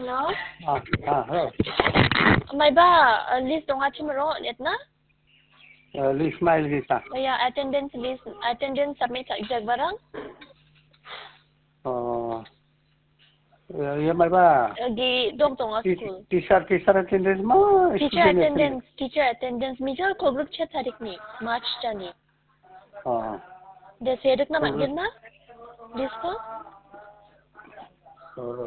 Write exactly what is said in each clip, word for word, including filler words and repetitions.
Hello? Ah, ah, hello. May ba uh, list dong achi maro net na? Uh, list mail kita. Kaya attendance list, attendance submit sa exact barang? Oh, uh, ya may ba? Gi dong dong a school. Teacher, teacher attendance mo. Teacher attendance, teacher attendance. Misal ko group chat tarik ni, March jani. Oh. De sedek na magin na? List ko? Oh.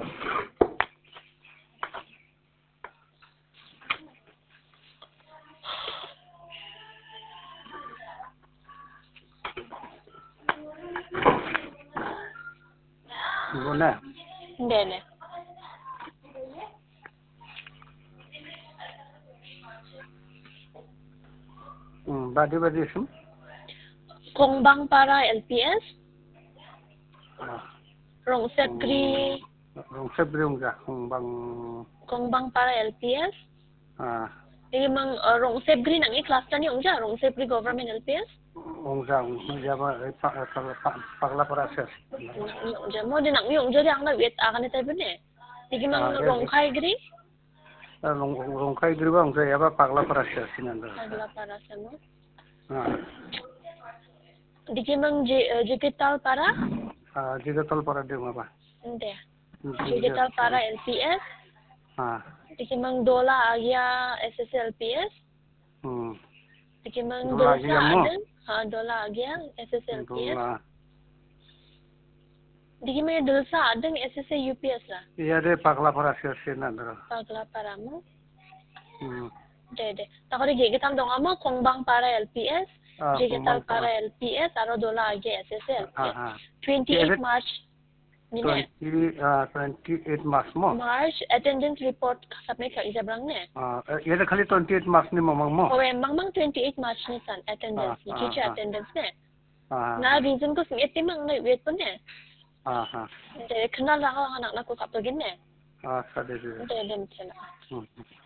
Guna. Hindi ne. Hmm, badi badi sum. Kongbang para L P S? Ah. Rong Sepgri. Rong Sepgri nga kongbang. Kongbang para L P S? Ah. Di mang uh, Rong Sepgri nang i-class na ni Ongja, Rong Sepgri Government L P S? Ongja, Ongja ba pagla para ses. Ongja mo din ang Ongja di ang na-wait akan ni tayo ne. Di mang Rong Kai Gri? Rong Rong Kai Gri ba Ongja ya ba pagla para ses sinanda. Pagla para sa mo? Ah. Di mang digital para? Ah, digital para di mo ba? Hindi. Digital para L P S? Ah. Di mang dola agya S S L P S? Hmm. Di mang Dola dola agya mo? Ha, dola agya S S L P S? Dola. Di may dulsa adeng S S A U P S la? Iya de pagla para ses sinanda. Pagla para mo? Hmm. Dede. Tako di gigitam dong amo kongbang para L P S, Ah, digital kongbang para para. L P S, aro dola agya S S L P S. Ah, ah. twenty-eight March. Nine. twenty, ah, twenty-eight March mo. March attendance report submit ka isabrang ne. Ah, iya de kali twenty-eight March ni mamang mo. Owe, mang twenty-eight March ni san attendance Ah, ni ah, teacher ah. attendance ne. Ah. Na reason ko sing etimang na wait po ne. Ah, ah. Dede kanal lang ako anak na ko kapagin ne. Ah, sa de. Dede mo sila. Hmm.